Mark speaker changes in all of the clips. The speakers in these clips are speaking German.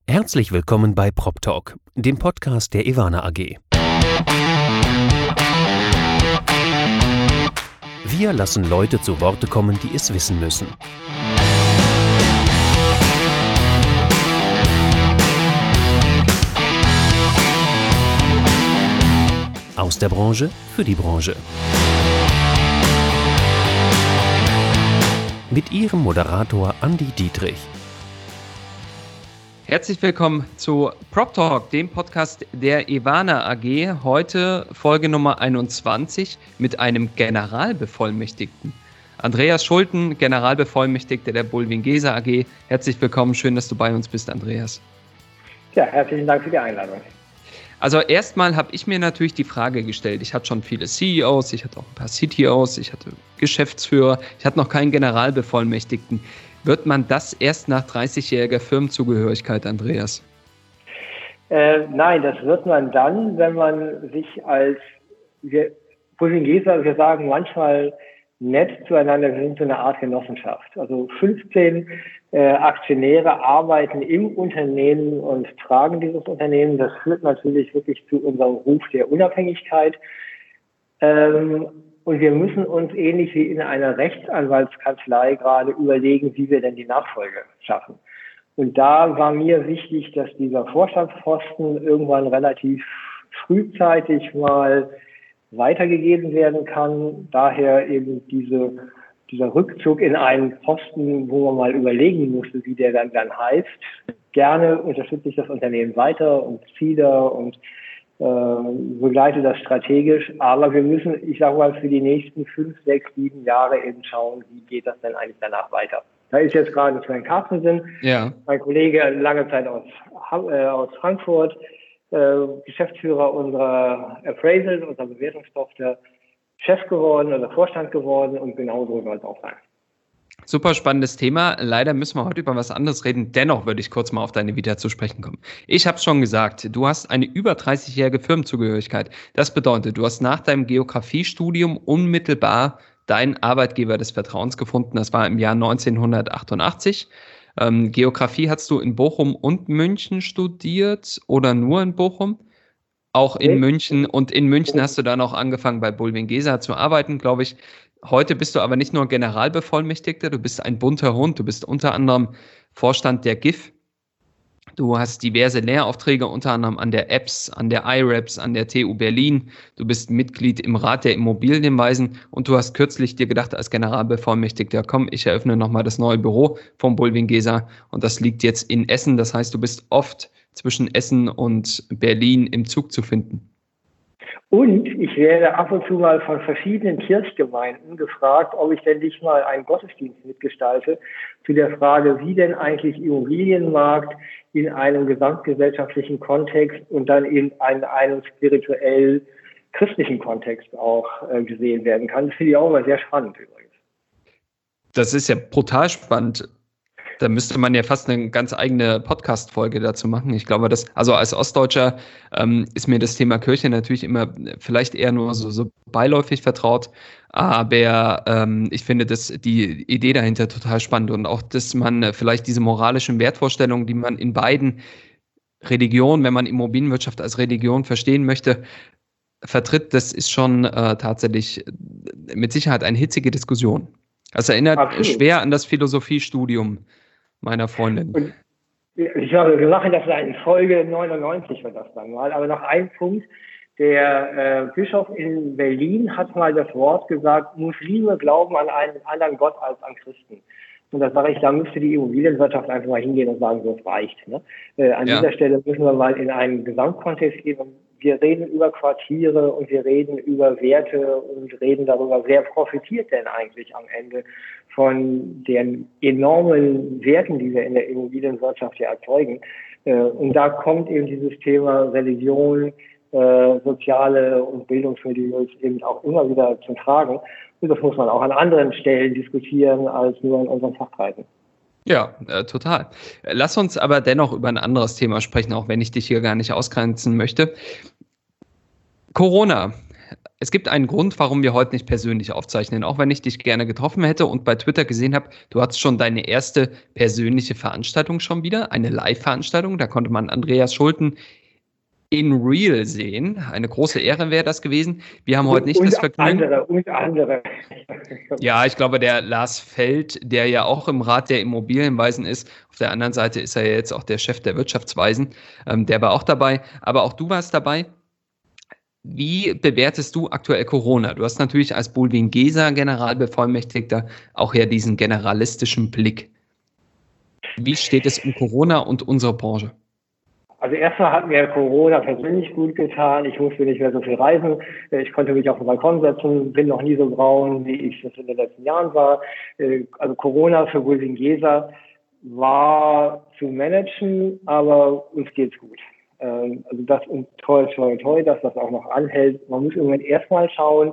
Speaker 1: Herzlich willkommen bei PropTalk, dem Podcast der Ewana AG. Wir lassen Leute zu Worte kommen, die es wissen müssen. Aus der Branche für die Branche. Mit Ihrem Moderator Andi Dietrich.
Speaker 2: Herzlich willkommen zu PropTalk, dem Podcast der Ewana AG. Heute Folge Nummer 21 mit einem Generalbevollmächtigten. Andreas Schulten, Generalbevollmächtigter der Bulwiengesa AG. Herzlich willkommen, schön, dass du bei uns bist, Andreas.
Speaker 3: Ja, herzlichen Dank für die Einladung.
Speaker 2: Also erstmal habe ich mir natürlich die Frage gestellt, ich hatte schon viele CEOs, ich hatte auch ein paar CTOs, ich hatte Geschäftsführer, ich hatte noch keinen Generalbevollmächtigten. Wird man das erst nach 30-jähriger Firmenzugehörigkeit, Andreas?
Speaker 3: Nein, das wird man dann, wenn man sich Bulwiengesa, wir sagen manchmal nett zueinander, wir sind so eine Art Genossenschaft. Also 15 Aktionäre arbeiten im Unternehmen und tragen dieses Unternehmen. Das führt natürlich wirklich zu unserem Ruf der Unabhängigkeit. Und wir müssen uns ähnlich wie in einer Rechtsanwaltskanzlei gerade überlegen, wie wir denn die Nachfolge schaffen. Und da war mir wichtig, dass dieser Vorstandsposten irgendwann relativ frühzeitig mal weitergegeben werden kann. Daher eben dieser Rückzug in einen Posten, wo man mal überlegen musste, wie der dann heißt. Gerne unterstütze ich das Unternehmen weiter und ziehe da und begleite das strategisch. Aber wir müssen, ich sage mal, für die nächsten 5, 6, 7 Jahre eben schauen, wie geht das denn eigentlich danach weiter. Da ist jetzt gerade Sven Carstensen, mein Kollege, lange Zeit aus Frankfurt, Geschäftsführer unserer Appraisal, unserer Bewertungstochter, Chef geworden oder Vorstand geworden und genauso soll es auch sein.
Speaker 2: Super spannendes Thema. Leider müssen wir heute über was anderes reden. Dennoch würde ich kurz mal auf deine Vita zu sprechen kommen. Ich habe es schon gesagt, du hast eine über 30-jährige Firmenzugehörigkeit. Das bedeutet, du hast nach deinem Geografiestudium unmittelbar deinen Arbeitgeber des Vertrauens gefunden. Das war im Jahr 1988. Geografie hast du in Bochum und München studiert oder nur in Bochum? Auch in München. Und in München hast du dann auch angefangen bei Bulwiengesa zu arbeiten, glaube ich. Heute bist du aber nicht nur Generalbevollmächtigter, du bist ein bunter Hund. Du bist unter anderem Vorstand der GIF. Du hast diverse Lehraufträge, unter anderem an der EBS, an der IREBS, an der TU Berlin. Du bist Mitglied im Rat der Immobilienweisen und du hast kürzlich dir gedacht als Generalbevollmächtigter, komm, ich eröffne nochmal das neue Büro vom Bulwiengesa und das liegt jetzt in Essen. Das heißt, du bist oft zwischen Essen und Berlin im Zug zu finden.
Speaker 3: Und ich werde ab und zu mal von verschiedenen Kirchgemeinden gefragt, ob ich denn nicht mal einen Gottesdienst mitgestalte zu der Frage, wie denn eigentlich Immobilienmarkt in einem gesamtgesellschaftlichen Kontext und dann in einem spirituell christlichen Kontext auch gesehen werden kann. Das finde ich auch immer sehr spannend übrigens.
Speaker 2: Das ist ja brutal spannend. Da müsste man ja fast eine ganz eigene Podcast-Folge dazu machen. Ich glaube, also als Ostdeutscher ist mir das Thema Kirche natürlich immer vielleicht eher nur so beiläufig vertraut. Aber ich finde die Idee dahinter total spannend und auch, dass man vielleicht diese moralischen Wertvorstellungen, die man in beiden Religionen, wenn man Immobilienwirtschaft als Religion verstehen möchte, vertritt, das ist schon tatsächlich mit Sicherheit eine hitzige Diskussion. Das erinnert schwer an das Philosophiestudium meiner Freundin.
Speaker 3: Und ich glaube, wir machen das in Folge 99 wird das dann mal. Aber noch ein Punkt. Der Bischof in Berlin hat mal das Wort gesagt, Muslime glauben an einen anderen Gott als an Christen. Und das sage ich, da müsste die Immobilienwirtschaft einfach mal hingehen und sagen, so es reicht. Ne? Dieser Stelle müssen wir mal in einen Gesamtkontext gehen. Und wir reden über Quartiere und wir reden über Werte und reden darüber, wer profitiert denn eigentlich am Ende von den enormen Werten, die wir in der Immobilienwirtschaft ja erzeugen. Und da kommt eben dieses Thema Religion, soziale und Bildungsmilieus eben auch immer wieder zum Tragen. Und das muss man auch an anderen Stellen diskutieren als nur in unseren Fachkreisen.
Speaker 2: Ja, total. Lass uns aber dennoch über ein anderes Thema sprechen, auch wenn ich dich hier gar nicht ausgrenzen möchte. Corona Es gibt einen Grund, warum wir heute nicht persönlich aufzeichnen, auch wenn ich dich gerne getroffen hätte und bei Twitter gesehen habe, du hattest schon deine erste persönliche Veranstaltung schon wieder, eine Live-Veranstaltung. Da konnte man Andreas Schulten in real sehen. Eine große Ehre wäre das gewesen. Wir haben heute nicht das Vergnügen.
Speaker 3: Andere.
Speaker 2: Ja, ich glaube, der Lars Feld, der ja auch im Rat der Immobilienweisen ist, auf der anderen Seite ist er ja jetzt auch der Chef der Wirtschaftsweisen, der war auch dabei, aber auch du warst dabei. Wie bewertest du aktuell Corona? Du hast natürlich als Bulwiengesa Generalbevollmächtigter auch ja diesen generalistischen Blick. Wie steht es um Corona und unsere Branche?
Speaker 3: Also erstmal hat mir Corona persönlich gut getan. Ich musste nicht mehr so viel reisen. Ich konnte mich auf den Balkon setzen, bin noch nie so braun, wie ich das in den letzten Jahren war. Also Corona für Bulwiengesa war zu managen, aber uns geht's gut. Also das und toll, dass das auch noch anhält. Man muss irgendwann erstmal schauen,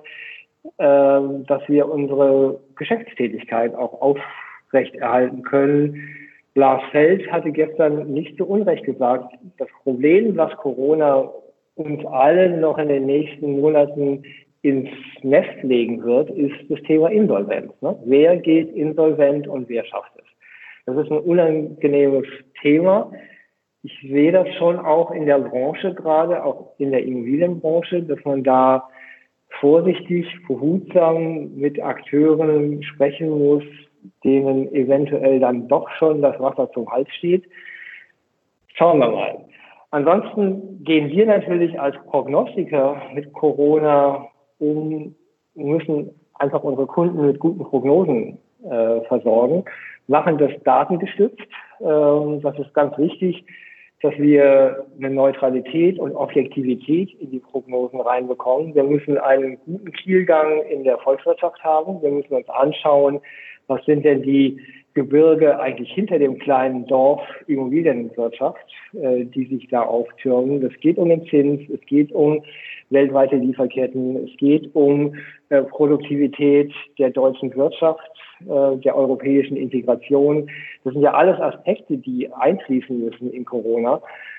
Speaker 3: dass wir unsere Geschäftstätigkeit auch aufrechterhalten können. Lars Feld hatte gestern nicht zu Unrecht gesagt, das Problem, was Corona uns allen noch in den nächsten Monaten ins Nest legen wird, ist das Thema Insolvenz. Ne? Wer geht insolvent und wer schafft es? Das ist ein unangenehmes Thema. Ich sehe das schon auch in der Branche gerade, auch in der Immobilienbranche, dass man da vorsichtig, behutsam mit Akteuren sprechen muss, denen eventuell dann doch schon das Wasser zum Hals steht. Schauen wir mal. Ansonsten gehen wir natürlich als Prognostiker mit Corona um, müssen einfach unsere Kunden mit guten Prognosen versorgen, machen das datengestützt. Das ist ganz wichtig, dass wir eine Neutralität und Objektivität in die Prognosen reinbekommen. Wir müssen einen guten Kielgang in der Volkswirtschaft haben. Wir müssen uns anschauen, was sind denn die Gebirge eigentlich hinter dem kleinen Dorf Immobilienwirtschaft, die sich da auftürmen. Es geht um den Zins, es geht um weltweite Lieferketten, es geht um Produktivität der deutschen Wirtschaft, der europäischen Integration. Das sind ja alles Aspekte, die einfließen müssen in Corona.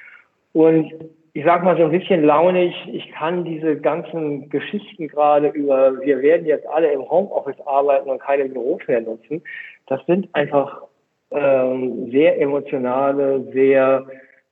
Speaker 3: Und ich sage mal so ein bisschen launig, ich kann diese ganzen Geschichten gerade über, wir werden jetzt alle im Homeoffice arbeiten und keine Büros mehr nutzen, das sind einfach sehr emotionale, sehr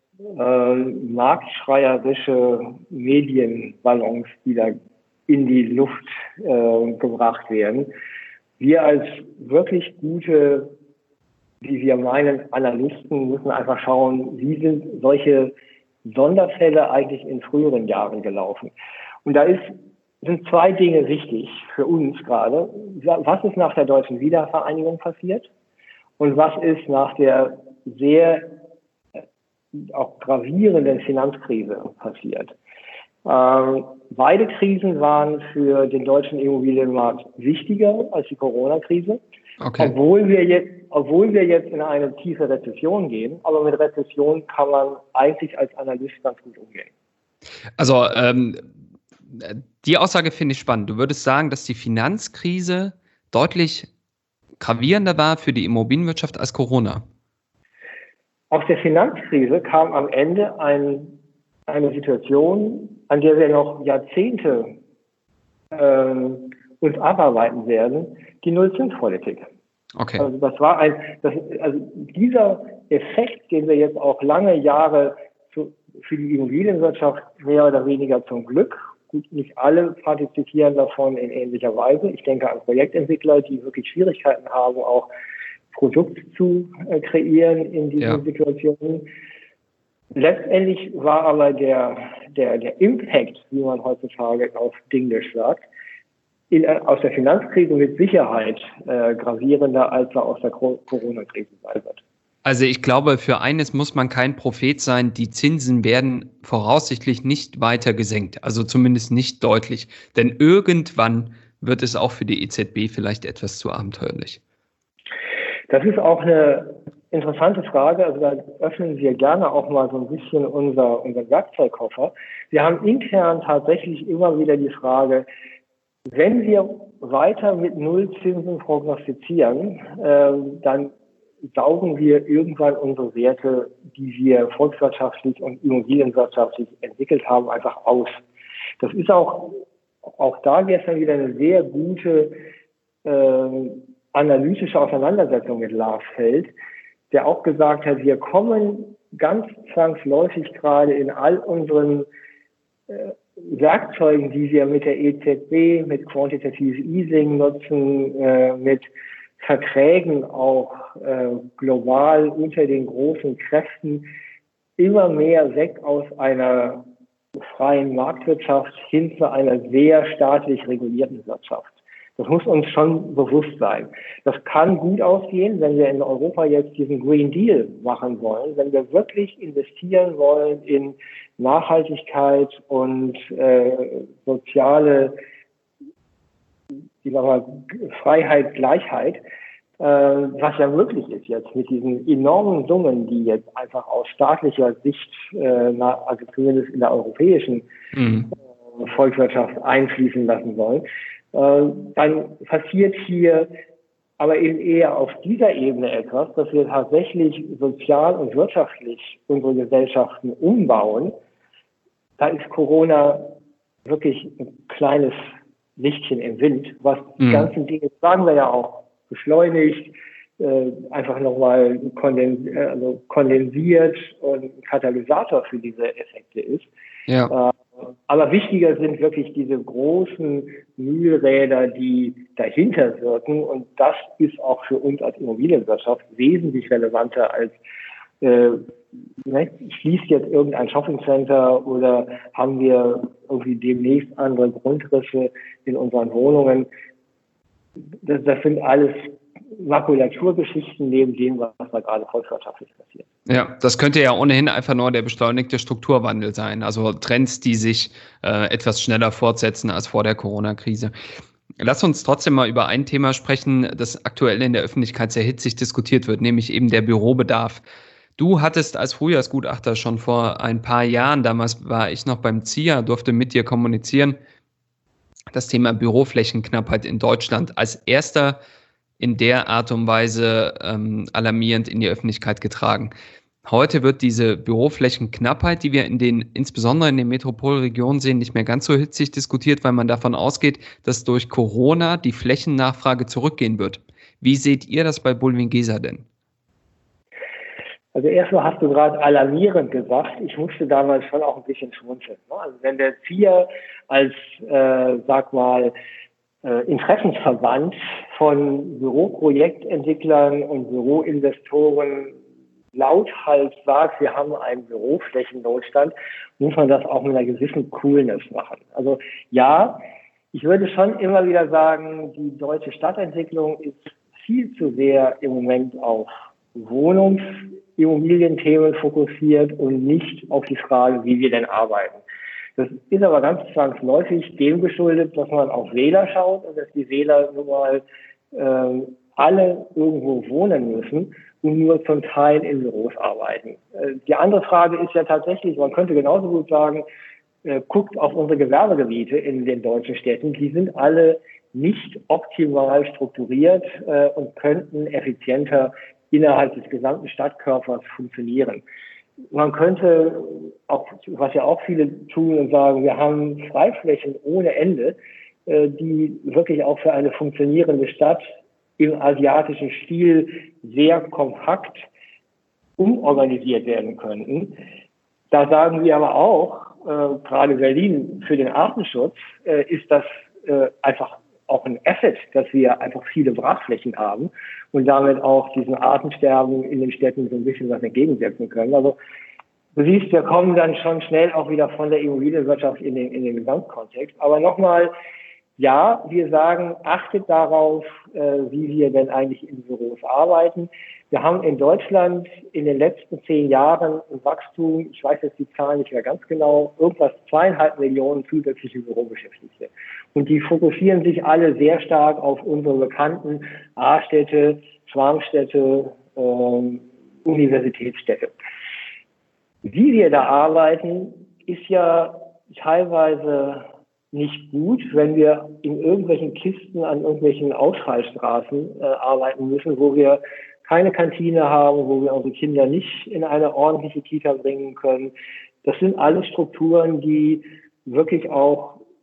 Speaker 3: marktschreierische Medienballons, die da in die Luft gebracht werden. Wir als wirklich gute, wie wir meinen, Analysten müssen einfach schauen, wie sind solche Sonderfälle eigentlich in früheren Jahren gelaufen. Und da sind zwei Dinge wichtig für uns gerade. Was ist nach der deutschen Wiedervereinigung passiert und was ist nach der sehr auch gravierenden Finanzkrise passiert? Beide Krisen waren für den deutschen Immobilienmarkt wichtiger als die Corona-Krise. Okay. Obwohl wir jetzt in eine tiefe Rezession gehen, aber mit Rezession kann man eigentlich als Analyst ganz gut umgehen.
Speaker 2: Also die Aussage finde ich spannend. Du würdest sagen, dass die Finanzkrise deutlich gravierender war für die Immobilienwirtschaft als Corona?
Speaker 3: Aus der Finanzkrise kam am Ende eine Situation, an der wir noch Jahrzehnte uns abarbeiten werden, die Nullzinspolitik. Okay. Also das war dieser Effekt, den wir jetzt auch lange Jahre für die Immobilienwirtschaft mehr oder weniger zum Glück, gut, nicht alle partizipieren davon in ähnlicher Weise. Ich denke an Projektentwickler, die wirklich Schwierigkeiten haben, auch Produkt zu kreieren in diesen Situationen. Letztendlich war aber der Impact, wie man heutzutage auf Englisch sagt, aus der Finanzkrise mit Sicherheit gravierender, als er aus der Corona-Krise sein wird.
Speaker 2: Also ich glaube, für eines muss man kein Prophet sein, die Zinsen werden voraussichtlich nicht weiter gesenkt, also zumindest nicht deutlich. Denn irgendwann wird es auch für die EZB vielleicht etwas zu abenteuerlich.
Speaker 3: Das ist auch eine interessante Frage. Also da öffnen wir gerne auch mal so ein bisschen unser Werkzeugkoffer. Wir haben intern tatsächlich immer wieder die Frage, wenn wir weiter mit Nullzinsen prognostizieren, dann saugen wir irgendwann unsere Werte, die wir volkswirtschaftlich und immobilienwirtschaftlich entwickelt haben, einfach aus. Das ist auch auch da gestern wieder eine sehr gute analytische Auseinandersetzung mit Lars Feld, der auch gesagt hat, wir kommen ganz zwangsläufig gerade in all unseren Werkzeugen, die wir mit der EZB, mit Quantitative Easing nutzen, mit Verträgen auch global unter den großen Kräften, immer mehr weg aus einer freien Marktwirtschaft hin zu einer sehr staatlich regulierten Wirtschaft. Das muss uns schon bewusst sein. Das kann gut ausgehen, wenn wir in Europa jetzt diesen Green Deal machen wollen, wenn wir wirklich investieren wollen in Nachhaltigkeit und soziale, Freiheit, Gleichheit, was ja möglich ist jetzt mit diesen enormen Summen, die jetzt einfach aus staatlicher Sicht, also zumindest in der europäischen Volkswirtschaft einfließen lassen wollen. Dann passiert hier aber eben eher auf dieser Ebene etwas, dass wir tatsächlich sozial und wirtschaftlich unsere Gesellschaften umbauen. Da ist Corona wirklich ein kleines Lichtchen im Wind, was die ganzen Dinge, sagen wir ja auch, beschleunigt, einfach nochmal kondensiert und ein Katalysator für diese Effekte ist. Ja. Aber wichtiger sind wirklich diese großen Mühlräder, die dahinter wirken. Und das ist auch für uns als Immobilienwirtschaft wesentlich relevanter als schließt jetzt irgendein Shoppingcenter oder haben wir irgendwie demnächst andere Grundrisse in unseren Wohnungen. Das sind alles Makulaturgeschichten neben dem, was da gerade volkswirtschaftlich passiert.
Speaker 2: Ja, das könnte ja ohnehin einfach nur der beschleunigte Strukturwandel sein, also Trends, die sich etwas schneller fortsetzen als vor der Corona-Krise. Lass uns trotzdem mal über ein Thema sprechen, das aktuell in der Öffentlichkeit sehr hitzig diskutiert wird, nämlich eben der Bürobedarf. Du hattest als Frühjahrsgutachter schon vor ein paar Jahren, damals war ich noch beim ZIA, durfte mit dir kommunizieren, das Thema Büroflächenknappheit in Deutschland als erster in der Art und Weise alarmierend in die Öffentlichkeit getragen. Heute wird diese Büroflächenknappheit, die wir insbesondere in den Metropolregionen sehen, nicht mehr ganz so hitzig diskutiert, weil man davon ausgeht, dass durch Corona die Flächennachfrage zurückgehen wird. Wie seht ihr das bei Bulwiengesa denn?
Speaker 3: Also erstmal hast du gerade alarmierend gesagt. Ich musste damals schon auch ein bisschen schmunzeln. Also wenn der ZIA als, Interessensverband von Büroprojektentwicklern und Büroinvestoren lauthals sagt, wir haben einen Büroflächennotstand, muss man das auch mit einer gewissen Coolness machen. Also ja, ich würde schon immer wieder sagen, die deutsche Stadtentwicklung ist viel zu sehr im Moment auf Wohnungsimmobilienthemen fokussiert und nicht auf die Frage, wie wir denn arbeiten. Das ist aber ganz zwangsläufig dem geschuldet, dass man auf Wähler schaut und dass die Wähler nun mal alle irgendwo wohnen müssen und nur zum Teil in Büros arbeiten. Die andere Frage ist ja tatsächlich, man könnte genauso gut sagen, guckt auf unsere Gewerbegebiete in den deutschen Städten, die sind alle nicht optimal strukturiert und könnten effizienter innerhalb des gesamten Stadtkörpers funktionieren. Man könnte auch, was ja auch viele tun und sagen, wir haben Freiflächen ohne Ende, die wirklich auch für eine funktionierende Stadt im asiatischen Stil sehr kompakt umorganisiert werden könnten. Da sagen wir aber auch, gerade Berlin für den Artenschutz ist das einfach auch ein Asset, dass wir einfach viele Brachflächen haben und damit auch diesem Artensterben in den Städten so ein bisschen was entgegensetzen können. Also du siehst, wir kommen dann schon schnell auch wieder von der Immobilienwirtschaft in den Gesamtkontext. Aber nochmal, ja, wir sagen, achtet darauf, wie wir denn eigentlich in Büros arbeiten. Wir haben in Deutschland in den letzten 10 Jahren ein Wachstum, ich weiß jetzt die Zahlen nicht mehr ganz genau, irgendwas 2,5 Millionen zusätzliche Bürobeschäftigte. Und die fokussieren sich alle sehr stark auf unsere bekannten A-Städte, Schwarmstädte, Universitätsstädte. Wie wir da arbeiten, ist ja teilweise nicht gut, wenn wir in irgendwelchen Kisten an irgendwelchen Ausfallstraßen arbeiten müssen, wo wir keine Kantine haben, wo wir unsere Kinder nicht in eine ordentliche Kita bringen können. Das sind alles Strukturen, die wirklich auch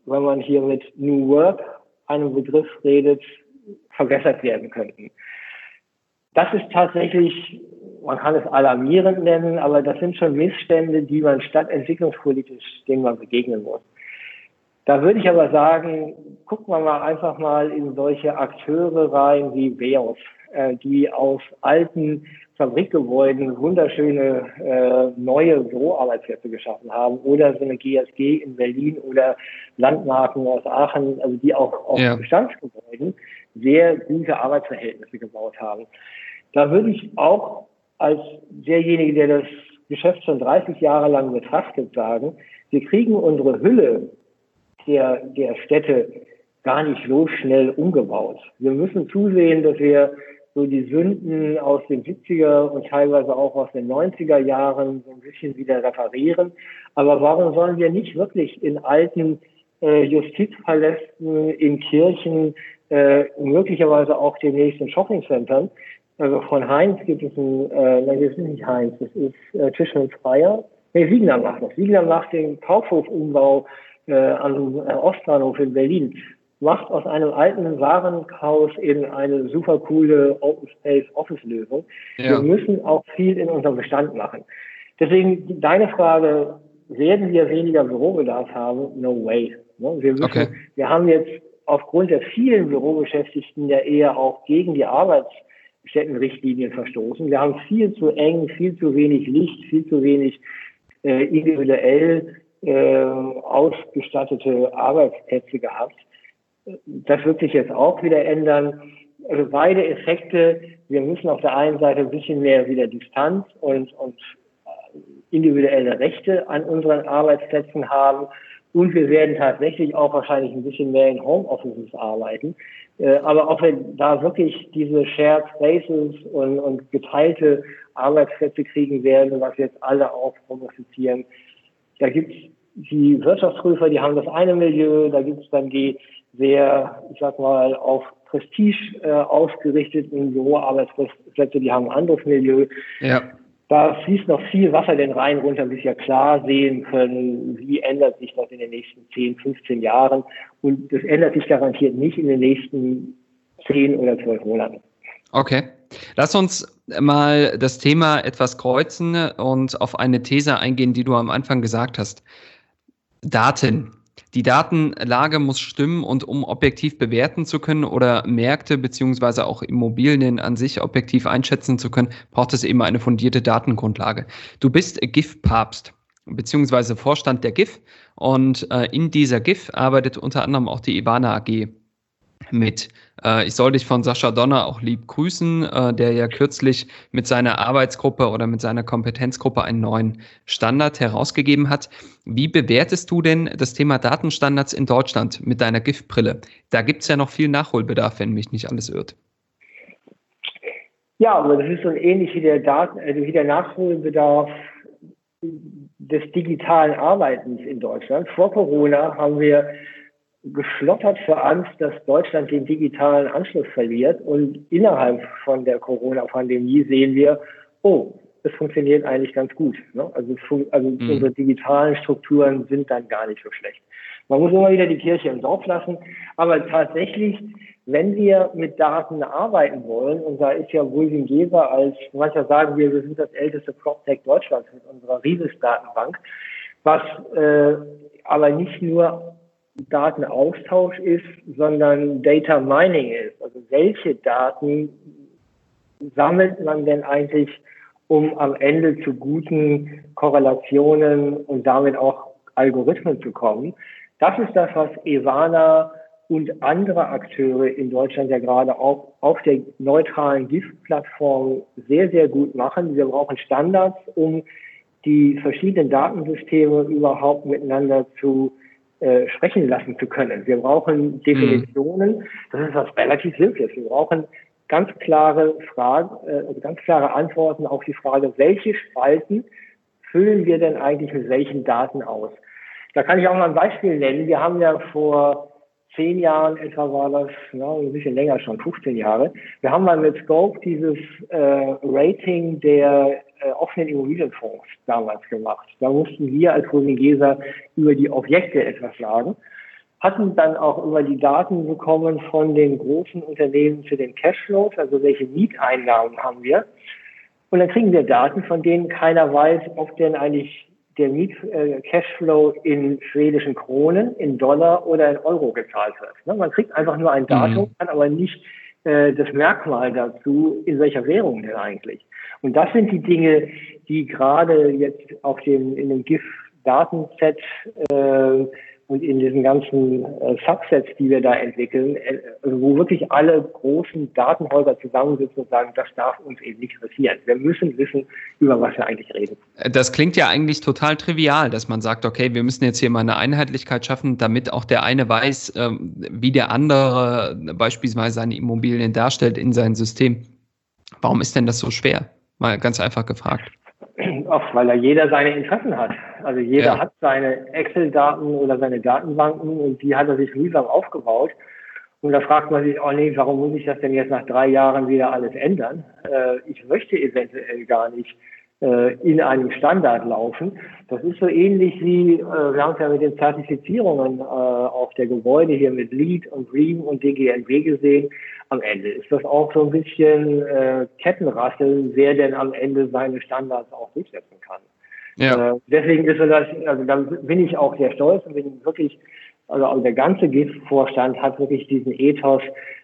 Speaker 3: wenn man hier mit New Work, einem Begriff redet, verbessert werden könnten. Das ist tatsächlich, man kann es alarmierend nennen, aber das sind schon Missstände, die man stadtentwicklungspolitisch, denen man begegnen muss. Da würde ich aber sagen, gucken wir mal einfach mal in solche Akteure rein wie Veos, die aus alten Fabrikgebäuden wunderschöne neue Büroarbeitsplätze geschaffen haben, oder so eine GSG in Berlin oder Landmarken aus Aachen, also die auch auf Bestandsgebäuden sehr gute Arbeitsverhältnisse gebaut haben. Da würde ich auch als derjenige, der das Geschäft schon 30 Jahre lang betrachtet, sagen, wir kriegen unsere Hülle der Städte gar nicht so schnell umgebaut. Wir müssen zusehen, dass wir so die Sünden aus den 70er und teilweise auch aus den 90er Jahren so ein bisschen wieder reparieren. Aber warum sollen wir nicht wirklich in alten Justizpalästen, in Kirchen, möglicherweise auch demnächst in Shoppingcentern, also von Heinz gibt es das ist nicht Heinz, das ist Tischl & Speyer. Siegner macht das. Siegner macht den Kaufhofumbau am Ostbahnhof in Berlin, macht aus einem alten Warenhaus eben eine super coole Open Space Office Lösung. Ja. Wir müssen auch viel in unserem Bestand machen. Deswegen deine Frage, werden wir weniger Bürobedarf haben? No way. Wir haben jetzt aufgrund der vielen Bürobeschäftigten ja eher auch gegen die Arbeitsstättenrichtlinien verstoßen. Wir haben viel zu eng, viel zu wenig Licht, viel zu wenig individuell ausgestattete Arbeitsplätze gehabt. Das wird sich jetzt auch wieder ändern. Also beide Effekte. Wir müssen auf der einen Seite ein bisschen mehr wieder Distanz und individuelle Rechte an unseren Arbeitsplätzen haben. Und wir werden tatsächlich auch wahrscheinlich ein bisschen mehr in Homeoffices arbeiten. Aber ob wir da wirklich diese Shared Spaces und geteilte Arbeitsplätze kriegen werden, was jetzt alle auch prognostizieren, da gibt's die Wirtschaftsprüfer, die haben das eine Milieu, da gibt's dann die sehr, ich sag mal, auf Prestige ausgerichteten Büroarbeitsplätze, die haben ein anderes Milieu. Ja. Da fließt noch viel Wasser den Rhein runter, bis wir klar sehen können, wie ändert sich das in den nächsten 10, 15 Jahren. Und das ändert sich garantiert nicht in den nächsten 10 oder 12 Monaten.
Speaker 2: Okay. Lass uns mal das Thema etwas kreuzen und auf eine These eingehen, die du am Anfang gesagt hast. Daten. Die Datenlage muss stimmen, und um objektiv bewerten zu können oder Märkte beziehungsweise auch Immobilien an sich objektiv einschätzen zu können, braucht es eben eine fundierte Datengrundlage. Du bist GIF-Papst beziehungsweise Vorstand der GIF, und in dieser GIF arbeitet unter anderem auch die Ivana AG mit. Ich soll dich von Sascha Donner auch lieb grüßen, der ja kürzlich mit seiner Arbeitsgruppe oder mit seiner Kompetenzgruppe einen neuen Standard herausgegeben hat. Wie bewertest du denn das Thema Datenstandards in Deutschland mit deiner GIF-Brille? Da gibt es ja noch viel Nachholbedarf, wenn mich nicht alles irrt.
Speaker 3: Ja, aber das ist so ähnlich wie der Nachholbedarf des digitalen Arbeitens in Deutschland. Vor Corona haben wir geschlottert vor Angst, dass Deutschland den digitalen Anschluss verliert. Und innerhalb von der Corona-Pandemie sehen wir, es funktioniert eigentlich ganz gut. Ne? Also unsere digitalen Strukturen sind dann gar nicht so schlecht. Man muss immer wieder die Kirche im Dorf lassen. Aber tatsächlich, wenn wir mit Daten arbeiten wollen, und da ist ja William Geber manchmal sagen wir sind das älteste PropTech Deutschlands mit unserer RISIS-Datenbank, was aber nicht nur Datenaustausch ist, sondern Data Mining ist. Also welche Daten sammelt man denn eigentlich, um am Ende zu guten Korrelationen und damit auch Algorithmen zu kommen? Das ist das, was Ivana und andere Akteure in Deutschland ja gerade auch auf der neutralen GIF-Plattform sehr, sehr gut machen. Wir brauchen Standards, um die verschiedenen Datensysteme überhaupt miteinander zu sprechen lassen zu können. Wir brauchen Definitionen. Das ist was relativ Simples. Wir brauchen ganz klare Antworten auf die Frage, welche Spalten füllen wir denn eigentlich mit welchen Daten aus? Da kann ich auch mal ein Beispiel nennen. Wir haben ja vor 10 Jahren etwa war das, ein bisschen länger schon, 15 Jahre. Wir haben mal mit Scope dieses Rating der offenen Immobilienfonds damals gemacht. Da mussten wir als Rosengeser über die Objekte etwas sagen. hatten dann auch immer die Daten bekommen von den großen Unternehmen zu den Cashflows, also welche Mieteinnahmen haben wir. Und dann kriegen wir Daten, von denen keiner weiß, ob denn eigentlich der Miet-Cashflow in schwedischen Kronen, in Dollar oder in Euro gezahlt wird. Ne? Man kriegt einfach nur ein Datum, kann aber nicht das Merkmal dazu, in welcher Währung denn eigentlich. Und das sind die Dinge, die gerade jetzt in dem GIF-Datenset und in diesen ganzen Subsets, die wir da entwickeln, wo wirklich alle großen Datenhäuser zusammensitzen und sagen, das darf uns eben nicht passieren. Wir müssen wissen, über was wir eigentlich reden. Das klingt ja eigentlich total trivial, dass man sagt, okay, wir müssen jetzt hier mal eine Einheitlichkeit schaffen, damit auch der eine weiß, wie der andere beispielsweise seine Immobilien darstellt in seinem System. Warum ist denn das so schwer? Mal ganz einfach gefragt. Auch weil da jeder seine Interessen hat. Also jeder hat seine Excel-Daten oder seine Datenbanken und die hat er sich mühsam aufgebaut. Und da fragt man sich, oh nee, warum muss ich das denn jetzt nach 3 Jahren wieder alles ändern? Ich möchte eventuell gar nicht in einem Standard laufen. Das ist so ähnlich wie, wir haben es ja mit den Zertifizierungen auf der Gebäude hier mit LEED und BREEAM und DGNB gesehen. Am Ende ist das auch so ein bisschen Kettenrasseln, wer denn am Ende seine Standards auch durchsetzen kann. Ja. Deswegen ist das, also da bin ich auch sehr stolz und bin wirklich, also der ganze GIF-Vorstand hat wirklich diesen Ethos.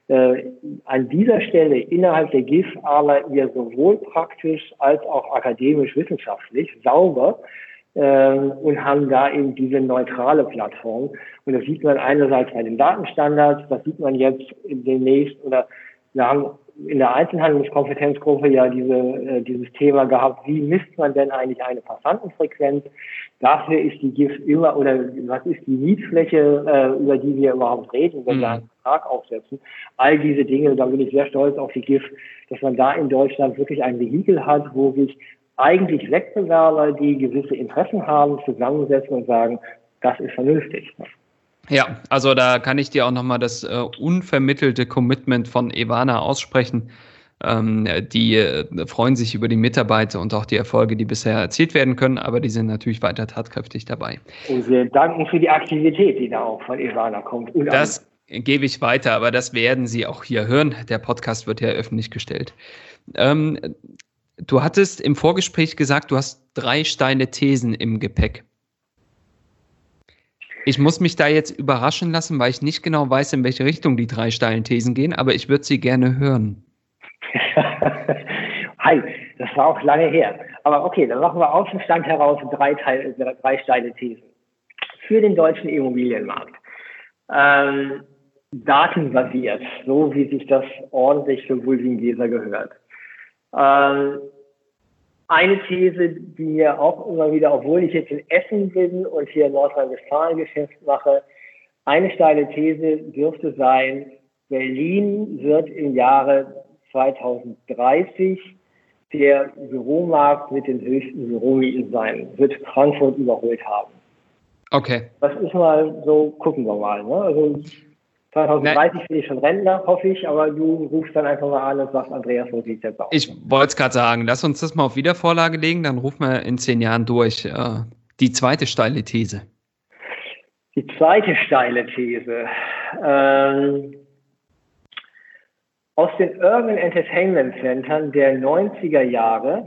Speaker 3: An dieser Stelle innerhalb der GIF arbeiten wir sowohl praktisch als auch akademisch-wissenschaftlich sauber und haben da eben diese neutrale Plattform. Und das sieht man einerseits bei den Datenstandards, das sieht man jetzt demnächst, oder wir haben in der Einzelhandelskompetenzgruppe ja dieses Thema gehabt, wie misst man denn eigentlich eine Passantenfrequenz? Dafür ist die GIF immer, oder was ist die Mietfläche, über die wir überhaupt reden, wenn wir einen Vertrag aufsetzen? All diese Dinge, da bin ich sehr stolz auf die GIF, dass man da in Deutschland wirklich ein Vehikel hat, wo sich eigentlich Wettbewerber, die gewisse Interessen haben, zusammensetzen und sagen, das ist vernünftig. Ja, also da kann ich dir auch nochmal das unvermittelte Commitment von Ewana aussprechen. Die freuen sich über die Mitarbeiter und auch die Erfolge, die bisher erzielt werden können, aber die sind natürlich weiter tatkräftig dabei. Und wir danken für die Aktivität, die da auch von Ewana kommt. Und das gebe ich weiter, aber das werden Sie auch hier hören. Der Podcast wird ja öffentlich gestellt. Du hattest im Vorgespräch gesagt, du hast 3 steile Thesen im Gepäck. Ich muss mich da jetzt überraschen lassen, weil ich nicht genau weiß, in welche Richtung die 3 steilen Thesen gehen, aber ich würde sie gerne hören. Hi, das war auch lange her. Aber okay, dann machen wir aus dem Stand heraus 3 steile Thesen. Für den deutschen Immobilienmarkt. Datenbasiert, so wie sich das ordentlich für Bulwiengesa gehört. Eine These, die mir auch immer wieder, obwohl ich jetzt in Essen bin und hier in Nordrhein-Westfalen Geschäft mache, eine steile These dürfte sein, Berlin wird im Jahre 2030 der Büromarkt mit den höchsten Büromieten sein, wird Frankfurt überholt haben. Okay. Das ist mal so, gucken wir mal. Ne? Also 2030 bin ich schon Rentner, hoffe ich, aber du rufst dann einfach mal an und sagst, Andreas, wo sieht es jetzt aus? Ich wollte es gerade sagen, lass uns das mal auf Wiedervorlage legen, dann rufen wir in 10 Jahren durch. Die zweite steile These. Die zweite steile These. Aus den Urban Entertainment Centern der 90er Jahre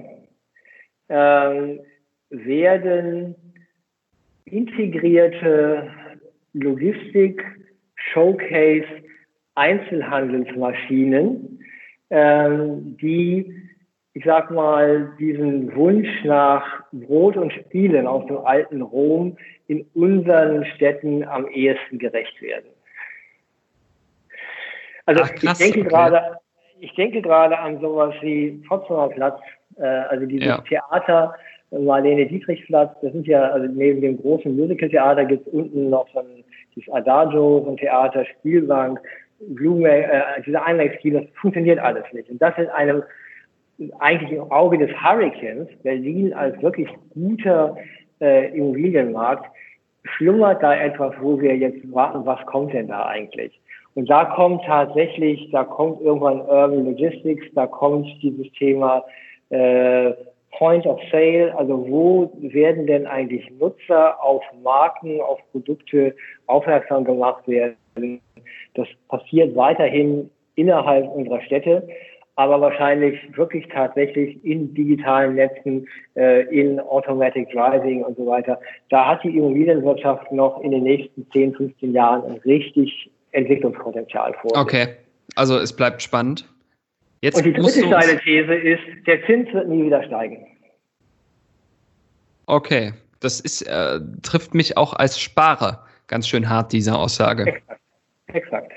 Speaker 3: werden integrierte Logistik, Showcase, Einzelhandelsmaschinen, die, ich sag mal, diesen Wunsch nach Brot und Spielen aus dem alten Rom in unseren Städten am ehesten gerecht werden. Also ich denke gerade an sowas wie Potsdamer Platz, also dieses Theater, Marlene Dietrich Platz, das sind ja, also neben dem großen Musical-Theater gibt es unten noch so ein dieses Adagio, so ein Theater, Spielbank, dieser IMAX-Kino, das funktioniert alles nicht. Und das in einem, eigentlich im Auge des Hurricanes, Berlin als wirklich guter Immobilienmarkt, schlummert da etwas, wo wir jetzt warten, was kommt denn da eigentlich? Und da kommt irgendwann Urban Logistics, da kommt dieses Thema Point of Sale, also wo werden denn eigentlich Nutzer auf Marken, auf Produkte aufmerksam gemacht werden? Das passiert weiterhin innerhalb unserer Städte, aber wahrscheinlich wirklich tatsächlich in digitalen Netzen, in Automatic Driving und so weiter. Da hat die Immobilienwirtschaft noch in den nächsten 10, 15 Jahren ein richtig Entwicklungspotenzial vor sich.
Speaker 2: Okay, also es bleibt spannend. Jetzt
Speaker 3: und die dritte steile These ist, der Zins wird nie wieder steigen.
Speaker 2: Okay, das trifft mich auch als Sparer ganz schön hart, diese Aussage.
Speaker 3: Exakt.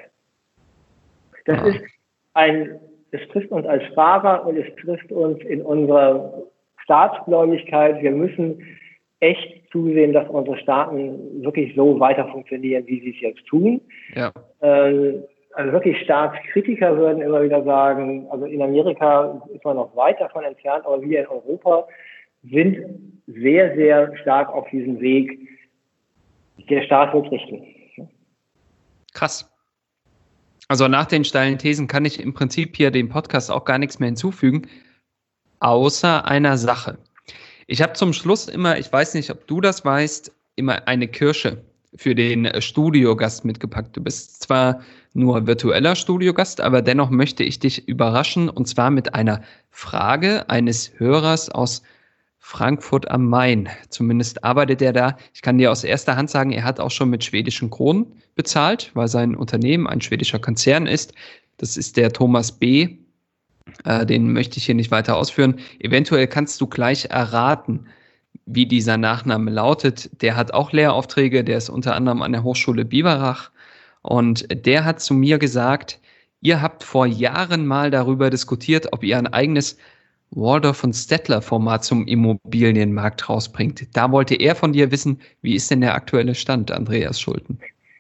Speaker 3: Es trifft uns als Sparer und es trifft uns in unserer Staatsgläubigkeit. Wir müssen echt zusehen, dass unsere Staaten wirklich so weiter funktionieren, wie sie es jetzt tun. Ja. Also wirklich Staatskritiker würden immer wieder sagen, also in Amerika ist man noch weit davon entfernt, aber wir in Europa sind sehr, sehr stark auf diesem Weg. Der Staat wird richten.
Speaker 2: Krass. Also nach den steilen Thesen kann ich im Prinzip hier dem Podcast auch gar nichts mehr hinzufügen, außer einer Sache. Ich habe zum Schluss immer, ich weiß nicht, ob du das weißt, immer eine Kirsche für den Studiogast mitgepackt. Du bist zwar nur virtueller Studiogast, aber dennoch möchte ich dich überraschen, und zwar mit einer Frage eines Hörers aus Frankfurt am Main. Zumindest arbeitet er da. Ich kann dir aus erster Hand sagen, er hat auch schon mit schwedischen Kronen bezahlt, weil sein Unternehmen ein schwedischer Konzern ist. Das ist der Thomas B. Den möchte ich hier nicht weiter ausführen. Eventuell kannst du gleich erraten, wie dieser Nachname lautet. Der hat auch Lehraufträge, der ist unter anderem an der Hochschule Biberach. Und der hat zu mir gesagt, ihr habt vor Jahren mal darüber diskutiert, ob ihr ein eigenes Waldorf und Stettler-Format zum Immobilienmarkt rausbringt. Da wollte er von dir wissen, wie ist denn der aktuelle Stand, Andreas Schulten?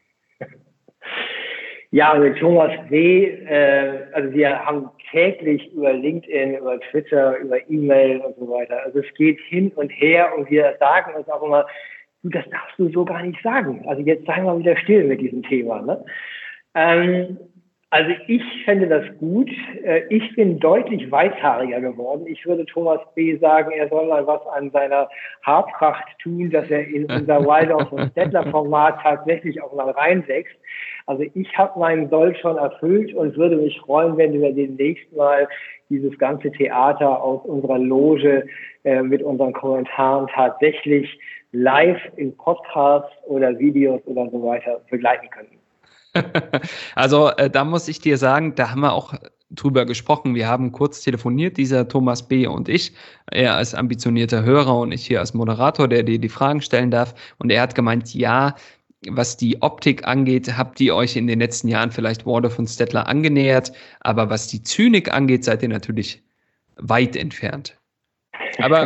Speaker 3: Ja, mit Thomas B., also wir haben täglich über LinkedIn, über Twitter, über E-Mail und so weiter. Also es geht hin und her und wir sagen uns auch immer, du, das darfst du so gar nicht sagen. Also jetzt sei mal wieder still mit diesem Thema. Ne? Also ich fände das gut. Ich bin deutlich weißhaariger geworden. Ich würde Thomas B. sagen, er soll mal was an seiner Haarpracht tun, dass er in unser Waldorf und Stettler-Format tatsächlich auch mal reinwächst. Also ich habe meinen Soll schon erfüllt und würde mich freuen, wenn wir demnächst mal dieses ganze Theater aus unserer Loge mit unseren Kommentaren tatsächlich live in Podcasts oder Videos oder so weiter begleiten könnten.
Speaker 2: Also da muss ich dir sagen, da haben wir auch drüber gesprochen. Wir haben kurz telefoniert, dieser Thomas B. und ich. Er als ambitionierter Hörer und ich hier als Moderator, der dir die Fragen stellen darf. Und er hat gemeint, ja, was die Optik angeht, habt ihr euch in den letzten Jahren vielleicht Waldorf und Stettler angenähert. Aber was die Zynik angeht, seid ihr natürlich weit entfernt. Aber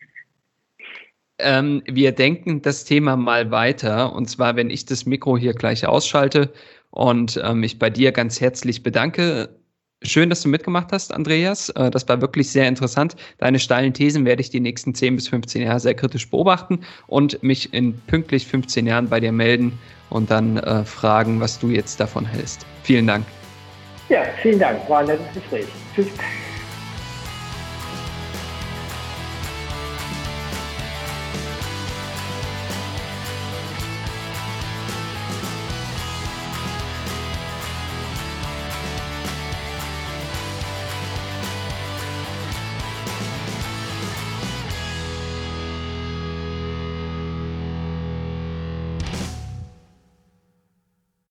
Speaker 2: wir denken das Thema mal weiter. Und zwar, wenn ich das Mikro hier gleich ausschalte und mich bei dir ganz herzlich bedanke. Schön, dass du mitgemacht hast, Andreas. Das war wirklich sehr interessant. Deine steilen Thesen werde ich die nächsten 10 bis 15 Jahre sehr kritisch beobachten und mich in pünktlich 15 Jahren bei dir melden und dann fragen, was du jetzt davon hältst. Vielen Dank.
Speaker 3: Ja, vielen Dank. War ein nettes Gespräch. Tschüss.